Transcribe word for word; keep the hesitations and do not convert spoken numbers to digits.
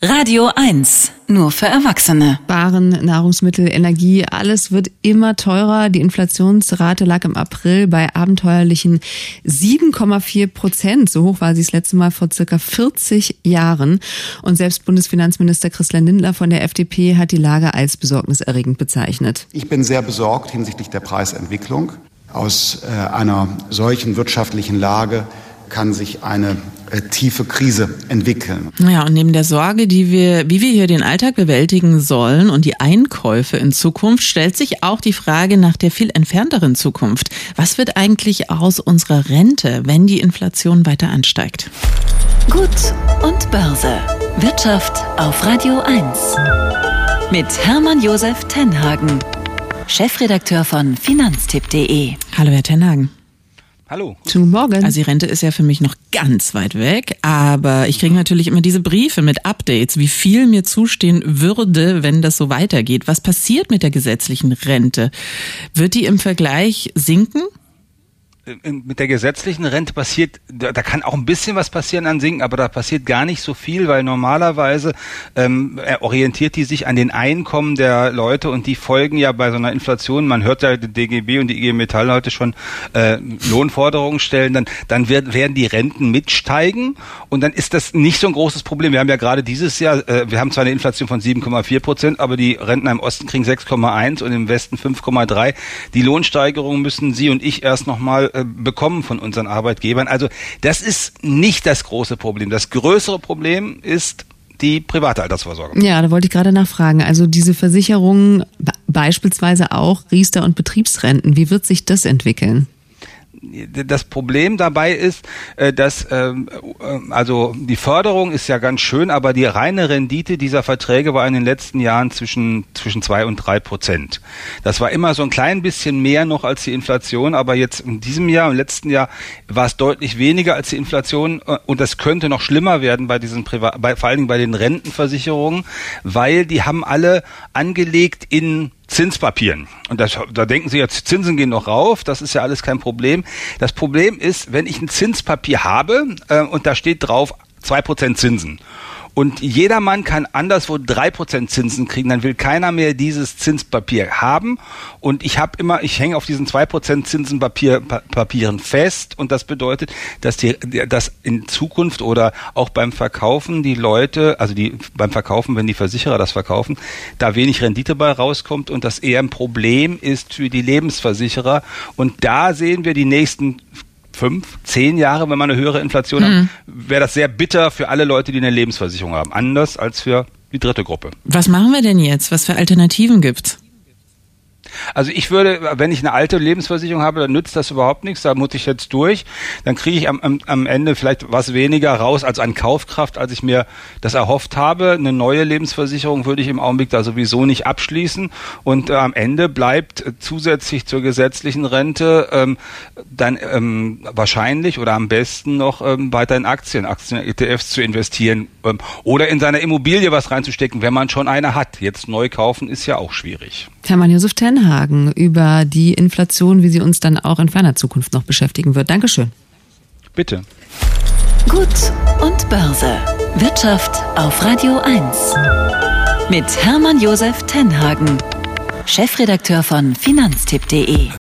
Radio eins, nur für Erwachsene. Waren, Nahrungsmittel, Energie, alles wird immer teurer. Die Inflationsrate lag im April bei abenteuerlichen sieben Komma vier Prozent. So hoch war sie das letzte Mal vor circa vierzig Jahren. Und selbst Bundesfinanzminister Christian Lindner von der F D P hat die Lage als besorgniserregend bezeichnet. Ich bin sehr besorgt hinsichtlich der Preisentwicklung. Aus äh, einer solchen wirtschaftlichen Lage kann sich eine äh, tiefe Krise entwickeln. Ja, und neben der Sorge, die wir, wie wir hier den Alltag bewältigen sollen und die Einkäufe in Zukunft, stellt sich auch die Frage nach der viel entfernteren Zukunft. Was wird eigentlich aus unserer Rente, wenn die Inflation weiter ansteigt? Gut und Börse. Wirtschaft auf Radio eins. Mit Hermann Josef Tenhagen, Chefredakteur von Finanztipp punkt de. Hallo, Herr Tenhagen. Hallo. Guten Morgen. Also die Rente ist ja für mich noch ganz weit weg, aber ich kriege natürlich immer diese Briefe mit Updates, wie viel mir zustehen würde, wenn das so weitergeht. Was passiert mit der gesetzlichen Rente? Wird die im Vergleich sinken? Mit der gesetzlichen Rente passiert, da kann auch ein bisschen was passieren an Sinken, aber da passiert gar nicht so viel, weil normalerweise ähm, orientiert die sich an den Einkommen der Leute und die folgen ja bei so einer Inflation, man hört ja die D G B und die I G Metall heute schon äh, Lohnforderungen stellen, dann, dann wird, werden die Renten mitsteigen und dann ist das nicht so ein großes Problem. Wir haben ja gerade dieses Jahr, äh, wir haben zwar eine Inflation von sieben Komma vier Prozent, aber die Rentner im Osten kriegen sechs Komma eins und im Westen fünf Komma drei. Die Lohnsteigerung müssen Sie und ich erst nochmal bekommen von unseren Arbeitgebern. Also das ist nicht das große Problem. Das größere Problem ist die private Altersvorsorge. Ja, da wollte ich gerade nachfragen. Also diese Versicherungen, beispielsweise auch Riester- und Betriebsrenten, wie wird sich das entwickeln? Das Problem dabei ist, dass also die Förderung ist ja ganz schön, aber die reine Rendite dieser Verträge war in den letzten Jahren zwischen zwischen zwei und drei Prozent. Das war immer so ein klein bisschen mehr noch als die Inflation, aber jetzt in diesem Jahr, im letzten Jahr war es deutlich weniger als die Inflation und das könnte noch schlimmer werden bei diesen Privat, bei, vor allen Dingen bei den Rentenversicherungen, weil die haben alle angelegt in Zinspapieren. Und das, da denken Sie jetzt, Zinsen gehen noch rauf, das ist ja alles kein Problem. Das Problem ist, wenn ich ein Zinspapier habe äh, und da steht drauf zwei Prozent Zinsen und jedermann kann anderswo drei Prozent Zinsen kriegen, dann will keiner mehr dieses Zinspapier haben und ich habe immer, ich hänge auf diesen zwei Prozent Zinsenpapieren fest und das bedeutet, dass die, dass in Zukunft oder auch beim Verkaufen die Leute, also die beim Verkaufen, wenn die Versicherer das verkaufen, da wenig Rendite bei rauskommt und das eher ein Problem ist für die Lebensversicherer und da sehen wir die nächsten fünf, zehn Jahre, wenn man eine höhere Inflation mhm. hat, wäre das sehr bitter für alle Leute, die eine Lebensversicherung haben. Anders als für die dritte Gruppe. Was machen wir denn jetzt? Was für Alternativen gibt's? Also ich würde, wenn ich eine alte Lebensversicherung habe, dann nützt das überhaupt nichts, da muss ich jetzt durch. Dann kriege ich am, am, am Ende vielleicht was weniger raus als an Kaufkraft, als ich mir das erhofft habe. Eine neue Lebensversicherung würde ich im Augenblick da sowieso nicht abschließen. Und äh, am Ende bleibt äh, zusätzlich zur gesetzlichen Rente ähm, dann ähm, wahrscheinlich oder am besten noch ähm, weiter in Aktien, Aktien-E T Fs zu investieren ähm, oder in seiner Immobilie was reinzustecken, wenn man schon eine hat. Jetzt neu kaufen ist ja auch schwierig. Hermann Josef Tenhagen über die Inflation, wie sie uns dann auch in ferner Zukunft noch beschäftigen wird. Dankeschön. Bitte. Gut und Börse. Wirtschaft auf Radio eins. Mit Hermann Josef Tenhagen, Chefredakteur von Finanztipp punkt de.